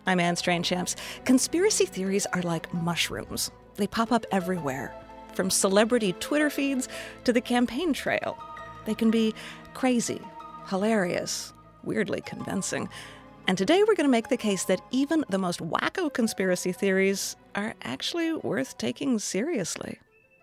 I'm Anne Strainchamps. Conspiracy theories are like mushrooms. They pop up everywhere, from celebrity Twitter feeds to the campaign trail. They can be crazy, hilarious, weirdly convincing. And today we're going to make the case that even the most wacko conspiracy theories are actually worth taking seriously.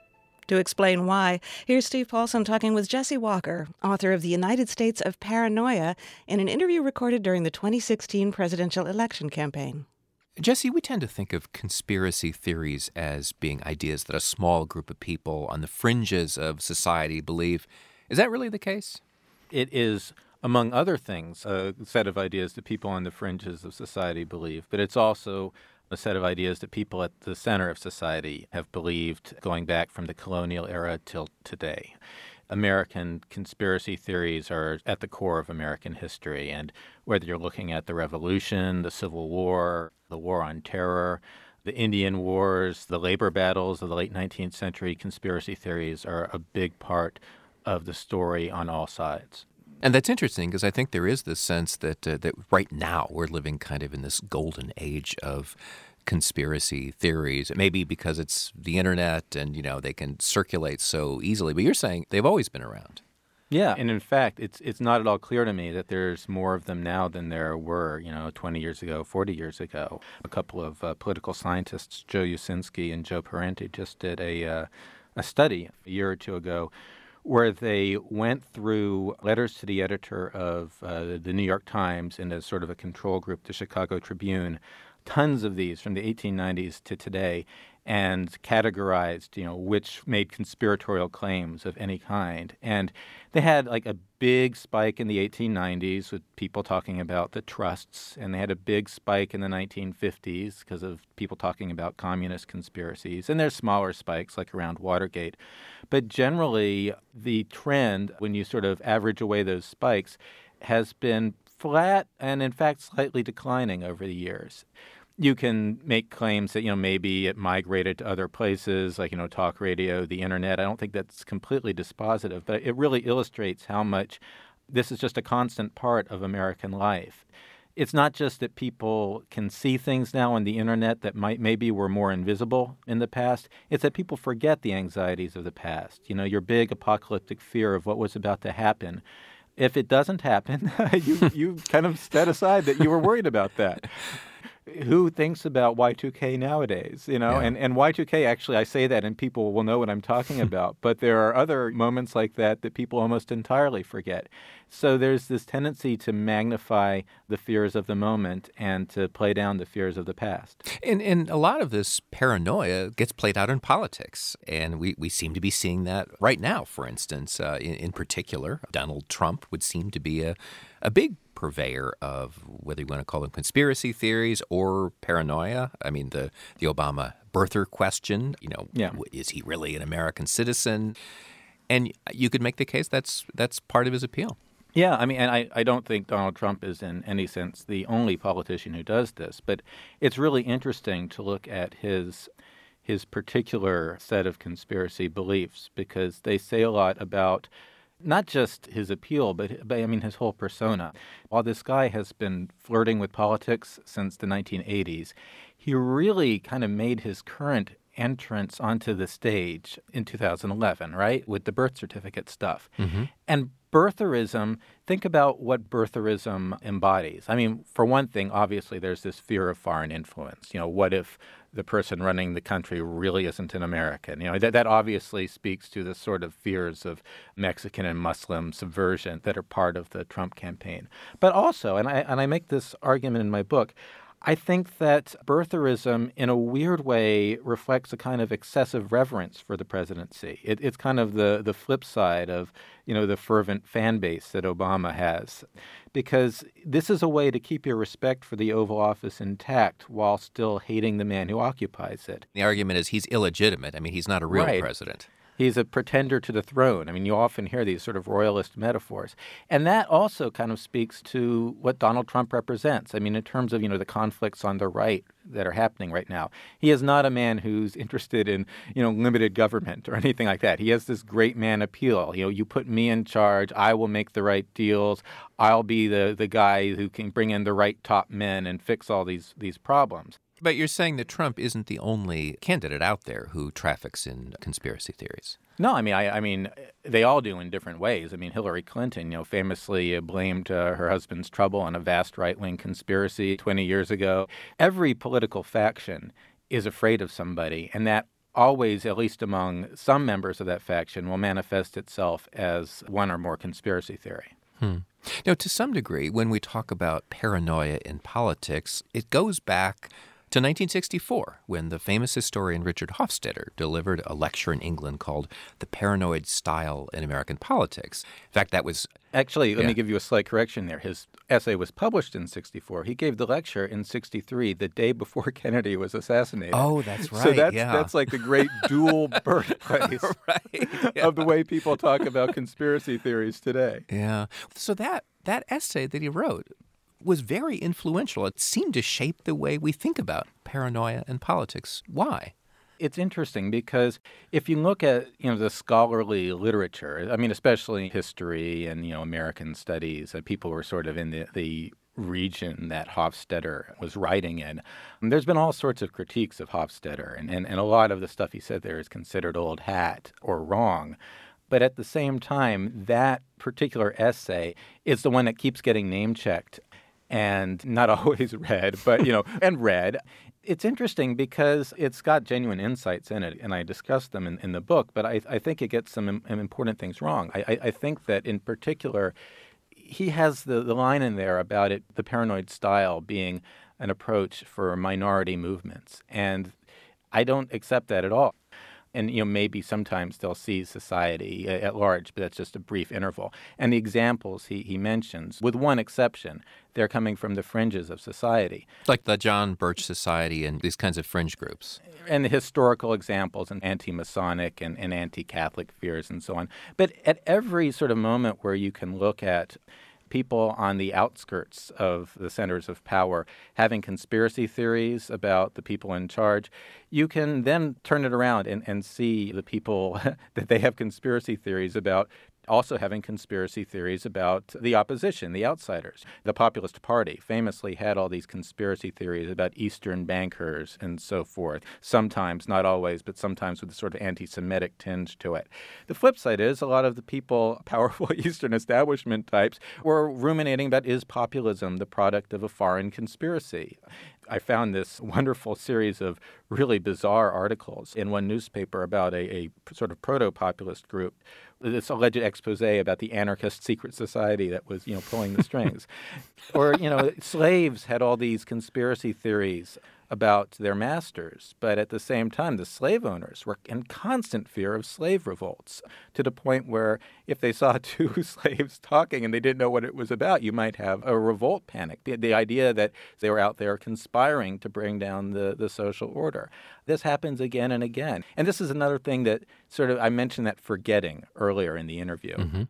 To explain why, here's Steve Paulson talking with Jesse Walker, author of The United States of Paranoia, in an interview recorded during the 2016 presidential election campaign. Jesse, we tend to think of conspiracy theories as being ideas that a small group of people on the fringes of society believe. Is that really the case? It is, among other things, a set of ideas that people on the fringes of society believe, but it's also a set of ideas that people at the center of society have believed going back from the colonial era till today. American conspiracy theories are at the core of American history, and whether you're looking at the Revolution, the Civil War, the War on Terror, the Indian Wars, the labor battles of the late 19th century, conspiracy theories are a big part of the story on all sides. And that's interesting because I think there is this sense that right now we're living kind of in this golden age of conspiracy theories. Maybe because it's the internet and, they can circulate so easily. But you're saying they've always been around. Yeah, and in fact, it's not at all clear to me that there's more of them now than there were, 20 years ago, 40 years ago. A couple of political scientists, Joe Usinski and Joe Parenti, just did a study a year or two ago where they went through letters to the editor of the New York Times and as sort of a control group, the Chicago Tribune, tons of these from the 1890s to today, and categorized, which made conspiratorial claims of any kind. And they had like a big spike in the 1890s with people talking about the trusts, and they had a big spike in the 1950s because of people talking about communist conspiracies. And there's smaller spikes like around Watergate. But generally, the trend, when you sort of average away those spikes, has been flat and, in fact, slightly declining over the years. You can make claims that, maybe it migrated to other places like, talk radio, the internet. I don't think that's completely dispositive, but it really illustrates how much this is just a constant part of American life. It's not just that people can see things now on the internet that maybe were more invisible in the past. It's that people forget the anxieties of the past. Your big apocalyptic fear of what was about to happen. If it doesn't happen, you kind of set aside that you were worried about that. Who thinks about Y2K nowadays, Yeah. And Y2K, actually, I say that and people will know what I'm talking about. But there are other moments like that people almost entirely forget. So there's this tendency to magnify the fears of the moment and to play down the fears of the past. And a lot of this paranoia gets played out in politics. And we seem to be seeing that right now, for instance. In particular, Donald Trump would seem to be a big purveyor of whether you want to call them conspiracy theories or paranoia. I mean, the Obama birther question, Is he really an American citizen? And you could make the case that's part of his appeal. Yeah, and I don't think Donald Trump is in any sense the only politician who does this, but it's really interesting to look at his particular set of conspiracy beliefs because they say a lot about not just his appeal, but his whole persona. While this guy has been flirting with politics since the 1980s, he really kind of made his current entrance onto the stage in 2011, right, with the birth certificate stuff. Mm-hmm. And birtherism, think about what birtherism embodies. For one thing, obviously, there's this fear of foreign influence. What if the person running the country really isn't an American? That obviously speaks to the sort of fears of Mexican and Muslim subversion that are part of the Trump campaign. But also, and I make this argument in my book, I think that birtherism, in a weird way, reflects a kind of excessive reverence for the presidency. It's kind of the flip side of, the fervent fan base that Obama has, because this is a way to keep your respect for the Oval Office intact while still hating the man who occupies it. The argument is he's illegitimate. He's not a real Right. president. He's a pretender to the throne. I mean, you often hear these sort of royalist metaphors. And that also kind of speaks to what Donald Trump represents. I mean, in terms of, the conflicts on the right that are happening right now. He is not a man who's interested in, limited government or anything like that. He has this great man appeal. You put me in charge, I will make the right deals. I'll be the guy who can bring in the right top men and fix all these problems. But you're saying that Trump isn't the only candidate out there who traffics in conspiracy theories. No, I mean, they all do in different ways. I mean, Hillary Clinton, famously blamed her husband's trouble on a vast right-wing conspiracy 20 years ago. Every political faction is afraid of somebody, and that always, at least among some members of that faction, will manifest itself as one or more conspiracy theory. Now, to some degree, when we talk about paranoia in politics, it goes back to 1964, when the famous historian Richard Hofstadter delivered a lecture in England called The Paranoid Style in American Politics. In fact, that was... Actually, let me give you a slight correction there. His essay was published in 64. He gave the lecture in 63, the day before Kennedy was assassinated. Oh, that's right. So that's like the great dual birthplace of the way people talk about conspiracy theories today. Yeah. So that essay that he wrote was very influential. It seemed to shape the way we think about paranoia and politics. Why? It's interesting because if you look at, the scholarly literature, I mean, especially history and, American studies, people were sort of in the region that Hofstadter was writing in. And there's been all sorts of critiques of Hofstadter, and a lot of the stuff he said there is considered old hat or wrong. But at the same time, that particular essay is the one that keeps getting name-checked and not always read, but, and read. It's interesting because it's got genuine insights in it, and I discuss them in the book, but I think it gets some important things wrong. I think that, in particular, he has the line in there about it, the paranoid style being an approach for minority movements, and I don't accept that at all. And, maybe sometimes they'll see society at large, but that's just a brief interval. And the examples he mentions, with one exception, they're coming from the fringes of society. Like the John Birch Society and these kinds of fringe groups. And the historical examples and anti-Masonic and anti-Catholic fears and so on. But at every sort of moment where you can look at people on the outskirts of the centers of power having conspiracy theories about the people in charge, you can then turn it around and see the people that they have conspiracy theories about also having conspiracy theories about the opposition, the outsiders. The Populist Party famously had all these conspiracy theories about Eastern bankers and so forth, sometimes, not always, but sometimes with a sort of anti-Semitic tinge to it. The flip side is a lot of the people, powerful Eastern establishment types, were ruminating about, is populism the product of a foreign conspiracy? I found this wonderful series of really bizarre articles in one newspaper about a sort of proto-populist group, this alleged expose about the anarchist secret society that was, pulling the strings. Or, slaves had all these conspiracy theories about their masters, but at the same time, the slave owners were in constant fear of slave revolts, to the point where if they saw two slaves talking and they didn't know what it was about, you might have a revolt panic. The idea that they were out there conspiring to bring down the social order. This happens again and again. And this is another thing that I mentioned that forgetting earlier in the interview. Mm-hmm.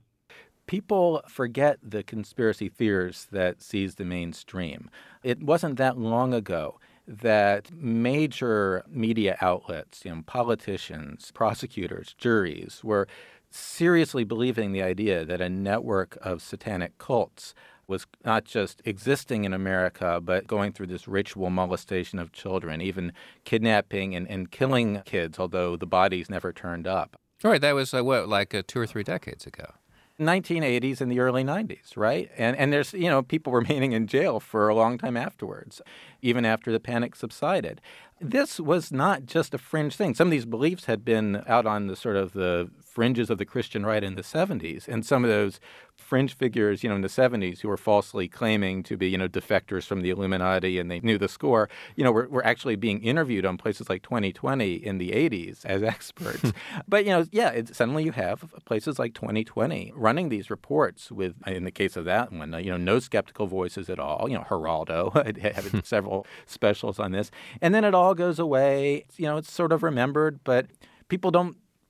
People forget the conspiracy fears that seized the mainstream. It wasn't that long ago that major media outlets, politicians, prosecutors, juries, were seriously believing the idea that a network of satanic cults was not just existing in America, but going through this ritual molestation of children, even kidnapping and killing kids, although the bodies never turned up. Right, that was, 2 or 3 decades ago. 1980s and the early 90s, right? And there's, people remaining in jail for a long time afterwards, even after the panic subsided. This was not just a fringe thing. Some of these beliefs had been out on the sort of the fringes of the Christian right in the 70s. And some of those fringe figures, in the 70s who were falsely claiming to be, defectors from the Illuminati and they knew the score, were actually being interviewed on places like 2020 in the 80s as experts. But, suddenly you have places like 2020 running these reports with, in the case of that one, no skeptical voices at all. Geraldo had several specials on this. And then it all goes away. It's sort of remembered, but people don't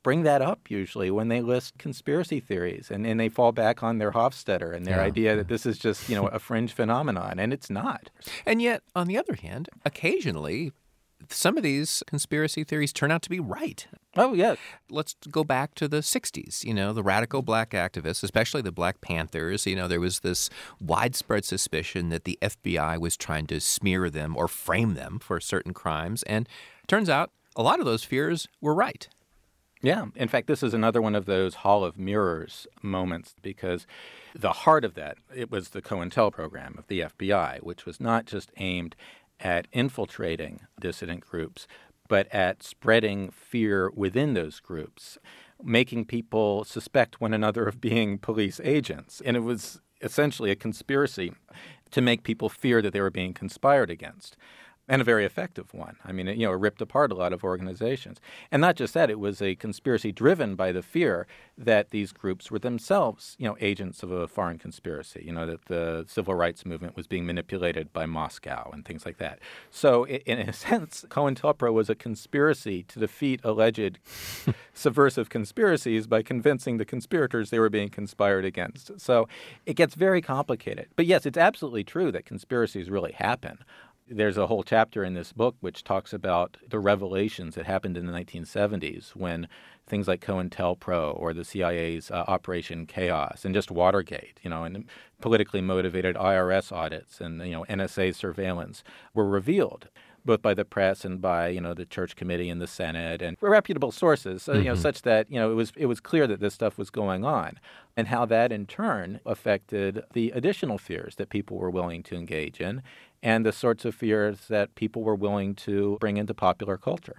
bring that up usually when they list conspiracy theories, and they fall back on their Hofstadter and their idea that this is just, a fringe phenomenon, and it's not. And yet, on the other hand, occasionally, some of these conspiracy theories turn out to be right. Oh, yeah. Let's go back to the 60s, the radical black activists, especially the Black Panthers. There was this widespread suspicion that the FBI was trying to smear them or frame them for certain crimes. And it turns out a lot of those fears were right. Yeah. In fact, this is another one of those Hall of Mirrors moments, because the heart of that, it was the COINTEL program of the FBI, which was not just aimed at infiltrating dissident groups, but at spreading fear within those groups, making people suspect one another of being police agents. And it was essentially a conspiracy to make people fear that they were being conspired against. And a very effective one. I mean, it ripped apart a lot of organizations. And not just that, it was a conspiracy driven by the fear that these groups were themselves, agents of a foreign conspiracy, that the civil rights movement was being manipulated by Moscow and things like that. So in a sense, COINTELPRO was a conspiracy to defeat alleged subversive conspiracies by convincing the conspirators they were being conspired against. So it gets very complicated. But yes, it's absolutely true that conspiracies really happen. There's a whole chapter in this book which talks about the revelations that happened in the 1970s when things like COINTELPRO or the CIA's Operation Chaos and just Watergate, and politically motivated IRS audits and, NSA surveillance were revealed, both by the press and by, the Church Committee and the Senate and reputable sources, such that, it was clear that this stuff was going on, and how that in turn affected the additional fears that people were willing to engage in and the sorts of fears that people were willing to bring into popular culture.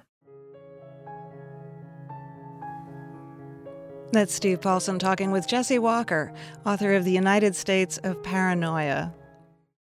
That's Steve Paulson talking with Jesse Walker, author of The United States of Paranoia.